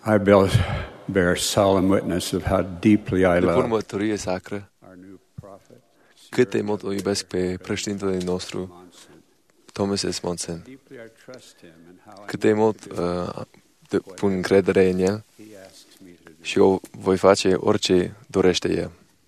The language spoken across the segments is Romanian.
I bear solemn witness of how deeply I Depun love mărturie sacră our new prophet, cât de mult îl iubesc pe președintele nostru, Thomas S. Monson. deeply I trust him and how Cât de mult pun încredere în el he asks me to do. și eu voi face orice dorește el.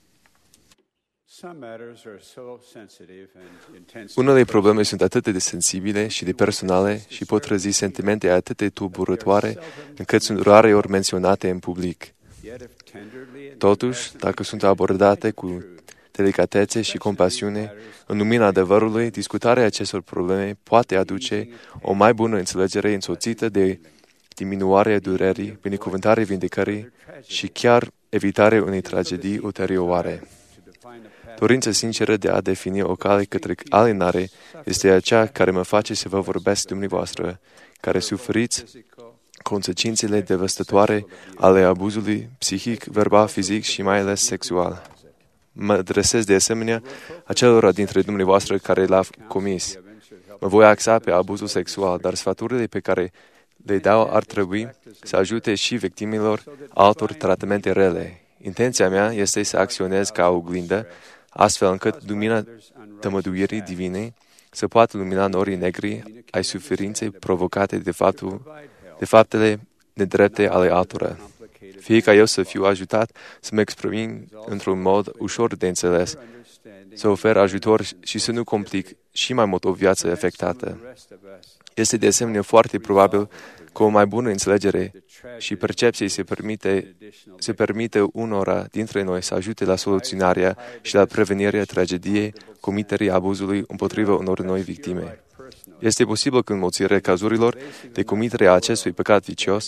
Some matters are so sensitive and intense. Unele probleme sunt atât de sensibile și de personale și pot trezi sentimente atât de tulburătoare încât sunt rareori menționate în public. Yet if tenderly and Totuși, dacă sunt abordate cu delicatețe și compasiune, în lumina adevărului, discutarea acestor probleme poate aduce o mai bună înțelegere însoțită de diminuarea durerii, binecuvântarea vindecării și chiar evitarea unei tragedii ulterioare. to define a path Dorința sinceră de a defini o cale către alinare este aceea care mă face să vă vorbesc dumneavoastră, care suferiți physical consecințele devastatoare ale abuzului psihic, verbal, fizic și mai ales sexual. Mă adresez de asemenea acelora dintre dumneavoastră care l-a comis. Mă voi axa pe abuzul sexual, dar sfaturile pe care le dau ar trebui să ajute și victimilor altor tratamente rele. Intenția mea este să acționez ca oglindă, astfel încât lumina tămăduirii divine să poată lumina norii negri ai suferinței provocate de faptele nedrepte ale altora. Fie ca eu să fiu ajutat să mă exprim într-un mod ușor de înțeles, să ofer ajutor și să nu complic și mai mult o viață afectată. Este de asemenea foarte probabil că o mai bună înțelegere și percepție se permite unora dintre noi să ajute la soluționarea și la prevenirea tragediei comiterii abuzului împotriva unor noi victime. Este posibil că înmulțirea cazurilor de comitere a acestui păcat vicios,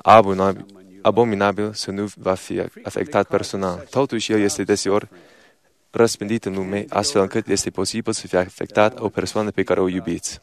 abominabil, să nu va fi afectat personal. Totuși, el este deseori răspândit în lume, astfel încât este posibil să fie afectat o persoană pe care o iubiți.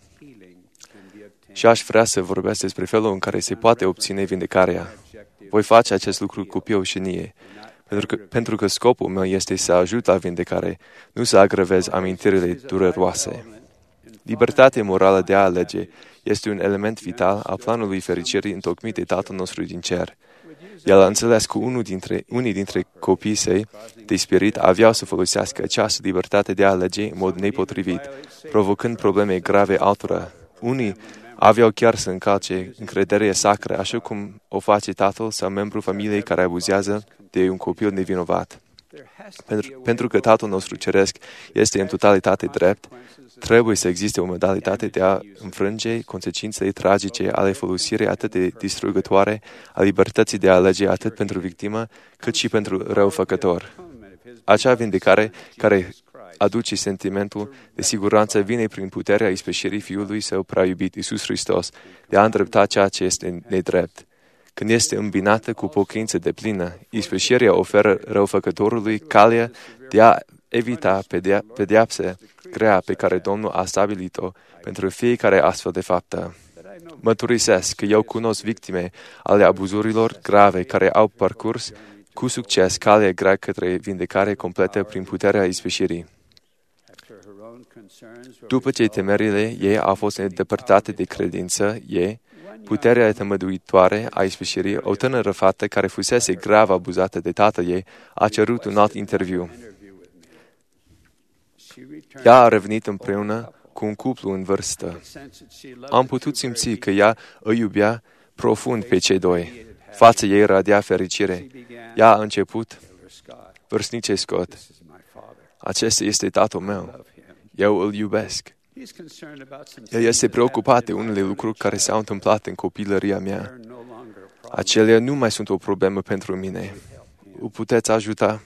Și aș vrea să vorbesc despre felul în care se poate obține vindecarea. Voi face acest lucru cu pioșenie, pentru că scopul meu este să ajut la vindecare, nu să agravez amintirile dureroase. Libertatea morală de a alege este un element vital al planului fericirii întocmit de Tatăl nostru din cer. El a înțeles că unii dintre copiii săi de spirit aveau să folosească această libertate de a alege în mod nepotrivit, provocând probleme grave altora. Unii aveau chiar să încalce încrederea sacră, așa cum o face tatăl sau membru familiei care abuzează de un copil nevinovat. Pentru că Tatăl nostru ceresc este în totalitate drept, trebuie să existe o modalitate de a înfrânge consecințele tragice ale folosirii atât de distrugătoare a libertății de a alege atât pentru victimă cât și pentru răufăcător. Acea vindecare care aduce sentimentul de siguranță vine prin puterea ispășirii Fiului Său prea iubit, Iisus Hristos, de a îndrepta ceea ce este nedrept. Când este îmbinată cu pocăință deplină, ispășirea oferă răufăcătorului calea de a evita pedeapsa grea pe care Domnul a stabilit-o pentru fiecare astfel de faptă. Mărturisesc că eu cunosc victime ale abuzurilor grave care au parcurs cu succes calea grea către vindecare completă prin puterea ispășirii. După ce temerile ei au fost îndepărtate de credință, puterea tămăduitoare a ispășirii, o tânără fată care fusese grav abuzată de tatăl ei, a cerut un alt interviu. Ea a revenit împreună cu un cuplu în vârstă. Am putut simți că ea îi iubea profund pe cei doi. Fața ei radia fericire. Ea a început: vârstnice Scott, acesta este tatăl meu. Eu îl iubesc. El este preocupat de unele lucruri care s-au întâmplat în copilăria mea. Acelea nu mai sunt o problemă pentru mine. O puteți ajuta?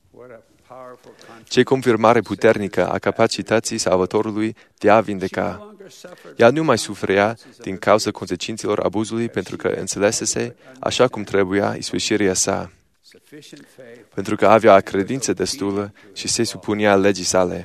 Ce confirmare puternică a capacității Salvatorului de a vindeca. Ea nu mai suferea din cauza consecințelor abuzului pentru că înțelesese așa cum trebuia ispășirea sa, pentru că avea credință destulă și se supunea legii sale.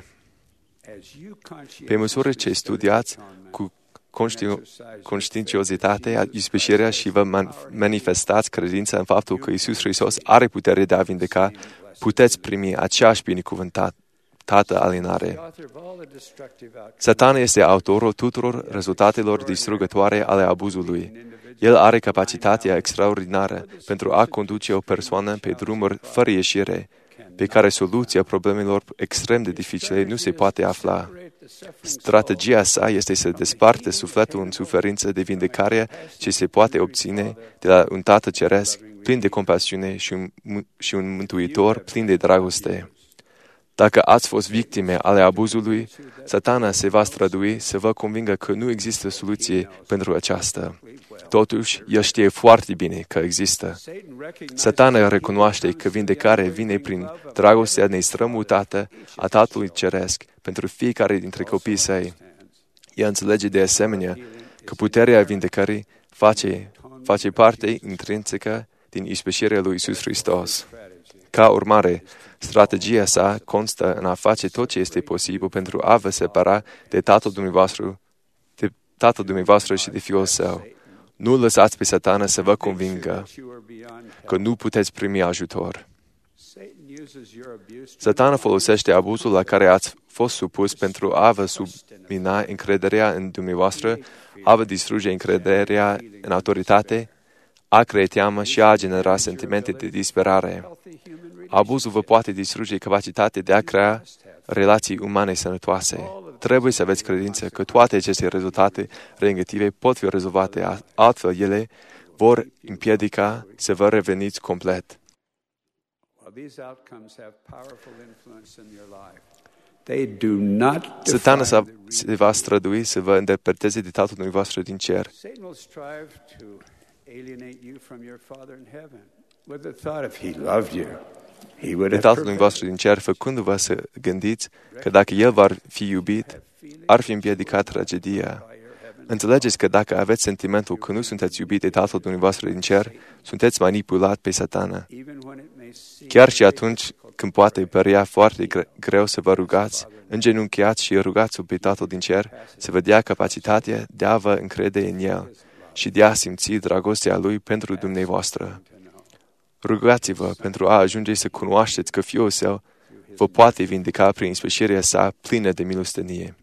Pe măsură ce studiați cu conștiinciozitate ispășirea și vă manifestați credința în faptul că Iisus Hristos are putere de a vindeca, puteți primi aceeași repetată alinare. Satana este autorul tuturor rezultatelor distrugătoare ale abuzului. El are capacitatea extraordinară pentru a conduce o persoană pe drumuri fără ieșire, pe care soluția problemelor extrem de dificile nu se poate afla. Strategia sa este să desparte sufletul în suferință de vindecare ce se poate obține de la un Tată Ceresc plin de compasiune și un Mântuitor plin de dragoste. Dacă ați fost victime ale abuzului, Satana se va strădui să vă convingă că nu există soluție pentru aceasta. Totuși, el știe foarte bine că există. Satana recunoaște că vindecarea vine prin dragostea nestrămutată a Tatălui Ceresc pentru fiecare dintre copiii săi. El înțelege de asemenea că puterea vindecării face parte intrinsecă din ispășirea lui Iisus Hristos. Ca urmare, strategia sa constă în a face tot ce este posibil pentru a vă separa de Tatăl dumneavoastră și de Fiul Său. Nu lăsați pe Satana să vă convingă că nu puteți primi ajutor. Satana folosește abuzul la care ați fost supus pentru a vă submina încrederea în dumneavoastră, a vă distruge încrederea în autoritate, a crea teamă și a genera sentimente de disperare. Abuzul vă poate distruge capacitatea de a crea relații umane sănătoase. Trebuie să aveți credință că toate aceste rezultate negative pot fi rezolvate, altfel ele vor împiedica să vă reveniți complet. Satana se va strădui să vă îndepărteze de Tatăl dumneavoastră din cer. De Tatăl dumneavoastră din cer, făcându-vă să gândiți că dacă El v-ar fi iubit, ar fi împiedicat tragedia. Înțelegeți că dacă aveți sentimentul că nu sunteți iubit de Tatăl dumneavoastră din cer, sunteți manipulat pe Satana. Chiar și atunci când poate părea foarte greu să vă rugați, îngenunchiați și rugați-o pe Tatăl din cer să vă dea capacitatea de a vă încrede în El și de a simți dragostea Lui pentru dumneavoastră. Rugați-vă pentru a ajunge să cunoașteți că Fiul Său vă poate vindeca prin ispășirea sa plină de milostenie.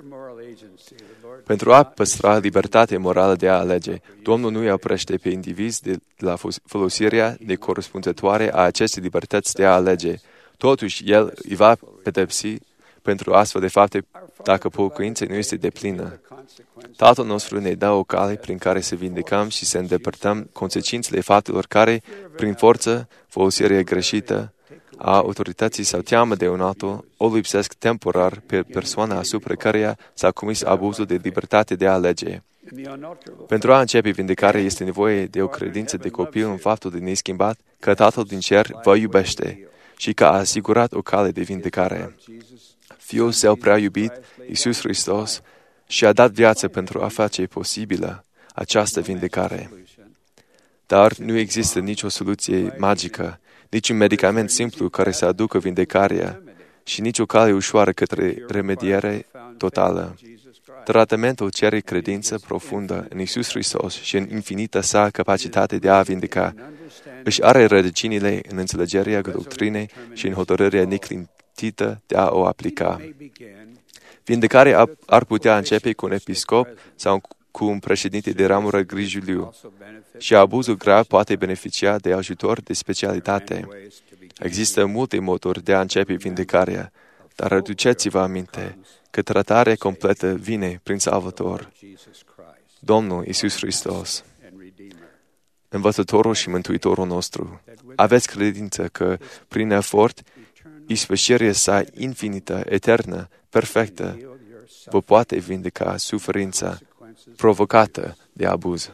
Pentru a păstra libertatea morală de a alege, Domnul nu îi oprește pe indivizi de la folosirea necorespunzătoare a acestei libertăți de a alege. Totuși, El îi va pedepsi pentru astfel de fapte dacă pocăința nu este deplină. Tatăl nostru ne dă o cale prin care să vindecăm și să îndepărtăm consecințele faptelor care, prin forță, folosirea greșită a autorității sau teamă de un altul, o lipsesc temporar pe persoana asupra căreia s-a comis abuzul de libertate de a alege. Pentru a începe vindecarea este nevoie de o credință de copil în faptul de neschimbat că Tatăl din cer vă iubește și că a asigurat o cale de vindecare. Fiul Său prea iubit, Iisus Hristos, și-a dat viață pentru a face posibilă această vindecare. Dar nu există nicio soluție magică, nici un medicament simplu care să aducă vindecarea și nici o cale ușoară către remediere totală. Tratamentul cere credință profundă în Iisus Hristos și în infinita sa capacitate de a vindeca. Își are rădăcinile în înțelegerea doctrinei și în hotărârea neclintită de a o aplica. Vindecarea ar putea începe cu un episcop sau cu un președinte de ramură grijuliu și abuzul grav poate beneficia de ajutor de specialitate. Există multe moduri de a începe vindecarea, dar aduceți-vă aminte că tratarea completă vine prin Salvator, Domnul Iisus Hristos, Învățătorul și Mântuitorul nostru. Aveți credință că, prin efort, ispășirea sa infinită, eternă, perfectă, vă poate vindeca suferința provocată de abuz.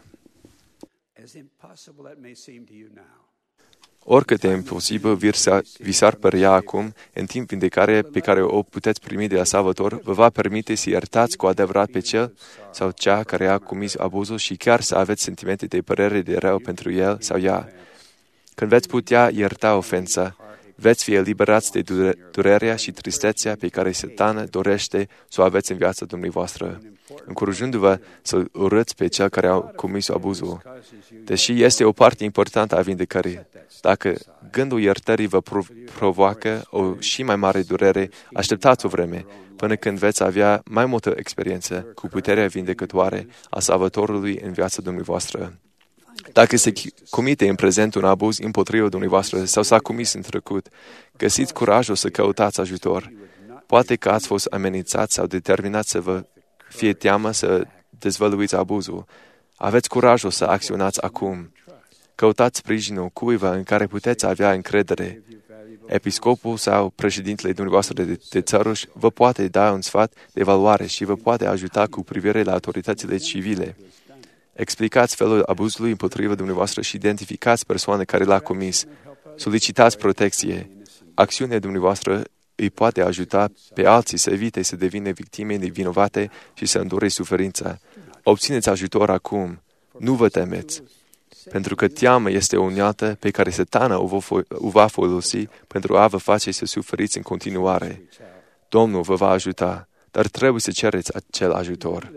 Oricât de imposibil vi s-ar părea acum, în timp vindecarea pe care o puteți primi de la Salvator vă va permite să iertați cu adevărat pe cel sau cea care a comis abuzul și chiar să aveți sentimente de părere de rău pentru el sau ea. Când veți putea ierta ofensa, veți fi eliberați de durerea și tristețea pe care Satana dorește să o aveți în viața dumneavoastră, încurajându-vă să urâți pe cel care a comis abuzul. Deși este o parte importantă a vindecării, dacă gândul iertării vă provoacă o și mai mare durere, așteptați o vreme, până când veți avea mai multă experiență cu puterea vindecătoare a Salvatorului în viața dumneavoastră. Dacă se comite în prezent un abuz împotriva dumneavoastră sau s-a comis în trecut, găsiți curajul să căutați ajutor. Poate că ați fost amenințați sau determinați să vă fie teamă să dezvăluiți abuzul. Aveți curajul să acționați acum. Căutați sprijinul cuiva în care puteți avea încredere. Episcopul sau președintele dumneavoastră de țăruș vă poate da un sfat de valoare și vă poate ajuta cu privire la autoritățile civile. Explicați felul abuzului împotriva dumneavoastră și identificați persoane care l-a comis. Solicitați protecție. Acțiunea dumneavoastră îi poate ajuta pe alții să evite să devină victime nevinovate și să îndure suferința. Obțineți ajutor acum. Nu vă temeți. Pentru că teama este o unealtă pe care Satana o va folosi pentru a vă face să suferiți în continuare. Domnul vă va ajuta, dar trebuie să cereți acel ajutor.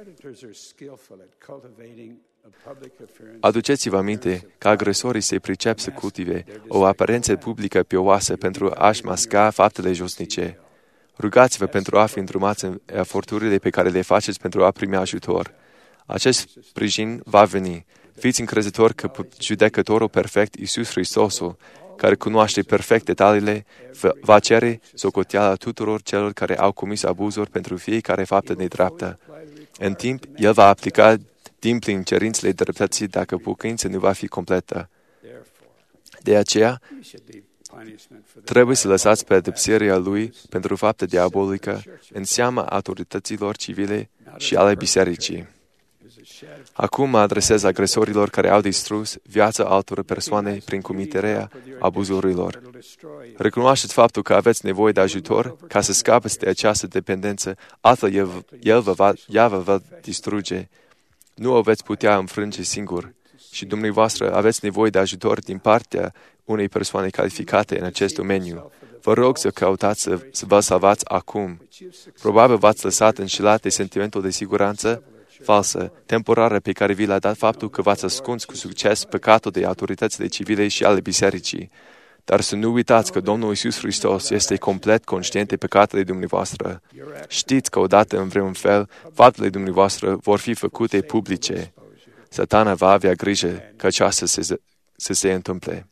Aduceți-vă aminte că agresorii se pricep să cultive o aparență publică pioasă pentru a-și masca faptele josnice. Rugați-vă pentru a fi îndrumați în eforturile pe care le faceți pentru a primi ajutor. Acest sprijin va veni. Fiți încrezători că judecătorul perfect, Iisus Hristosul, care cunoaște perfect detaliile, va cere socoteala tuturor celor care au comis abuzuri pentru fiecare faptă nedreaptă. În timp, El va aplica din plin cerințele dreptății dacă pocăința nu va fi completă. De aceea, trebuie să lăsați pedepsirea Lui pentru faptă diabolică în seama autorităților civile și ale bisericii. Acum mă adresez agresorilor care au distrus viața altor persoane prin comiterea abuzurilor. Recunoașteți faptul că aveți nevoie de ajutor ca să scapeți de această dependență, altfel ea vă va distruge. Nu o veți putea înfrânge singur și dumneavoastră aveți nevoie de ajutor din partea unei persoane calificate în acest domeniu. Vă rog să căutați să vă salvați acum. Probabil v-ați lăsat înșelat de sentimentul de siguranță falsă, temporară pe care vi l-a dat faptul că v-ați ascuns cu succes păcatul de autoritățile civile și ale bisericii. Dar să nu uitați că Domnul Iisus Hristos este complet conștient de păcatele dumneavoastră. Știți că odată în vreun fel, faptele dumneavoastră vor fi făcute publice. Satana va avea grijă că aceasta să se întâmple.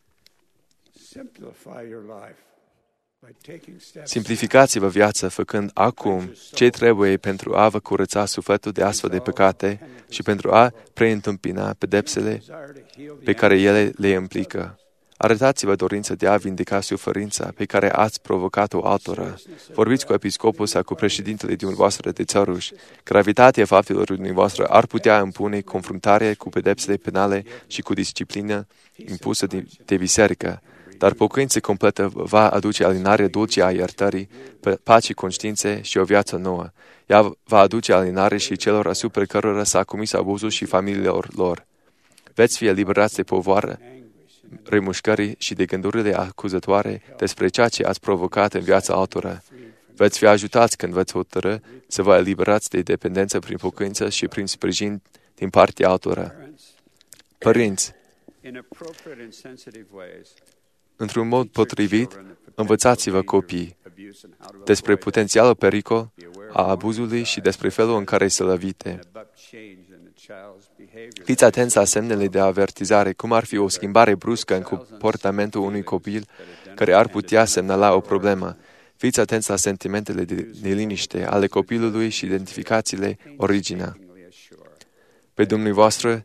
Simplificați-vă viața făcând acum ce trebuie pentru a vă curăța sufletul de astfel de păcate și pentru a preîntâmpina pedepsele pe care ele le implică. Arătați-vă dorința de a vindeca suferința pe care ați provocat-o altora. Vorbiți cu episcopul sau cu președintele dumneavoastră de țăruș. Gravitatea faptelor dumneavoastră ar putea impune confruntare cu pedepsele penale și cu disciplină impusă de biserică. Dar pocăința completă va aduce alinarea dulce a iertării, pace conștiințe și o viață nouă. Ea va aduce alinare și celor asupra cărora s-a comis abuzul și familiilor lor. Veți fi eliberați de povoară, remușcării și de gândurile acuzătoare despre ceea ce ați provocat în viața altora. Veți fi ajutați când veți hotărâ să vă eliberați de dependență prin pocăință și prin sprijin din partea altora. Părinți, într-un mod potrivit, învățați-vă copiii despre potențialul pericol a abuzului și despre felul în care să-l evite. Fiți atenți la semnele de avertizare, cum ar fi o schimbare bruscă în comportamentul unui copil care ar putea semnala o problemă. Fiți atenți la sentimentele de neliniște ale copilului și identificați-le originea. Pe dumneavoastră,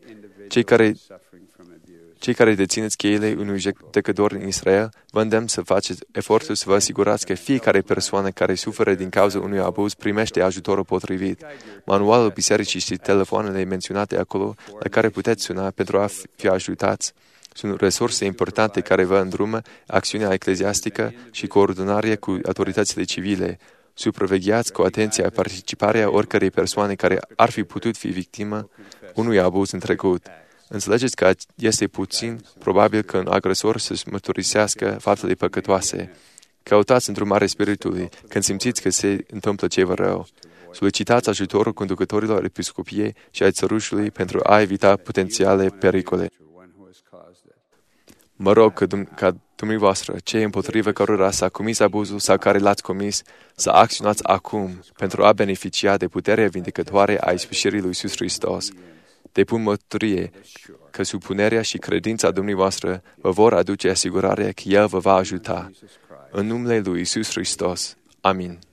cei care dețineți cheile unui judecător în Israel, vă îndemn să faceți eforturi să vă asigurați că fiecare persoană care suferă din cauza unui abuz primește ajutorul potrivit. Manualul bisericii și telefoanele menționate acolo, la care puteți suna pentru a fi ajutați, sunt resurse importante care vă îndrumă acțiunea ecleziastică și coordonarea cu autoritățile civile. Supravegheați cu atenție participarea oricărei persoane care ar fi putut fi victimă unui abuz în trecut. Înțelegeți că este puțin probabil că un agresor să-și mărturisească faptele păcătoase. Căutați îndrumarea Spiritului când simțiți că se întâmplă ceva rău. Solicitați ajutorul conducătorilor episcopiei și ai țărușului pentru a evita potențiale pericole. Mă rog ca dumneavoastră, cei împotrivă cărora s-a comis abuzul sau care l-ați comis, să acționați acum pentru a beneficia de puterea vindecătoare a ispășirii lui Iisus Hristos. Depun mărturie că supunerea și credința dumneavoastră vă vor aduce asigurarea că El vă va ajuta. În numele lui Iisus Hristos. Amin.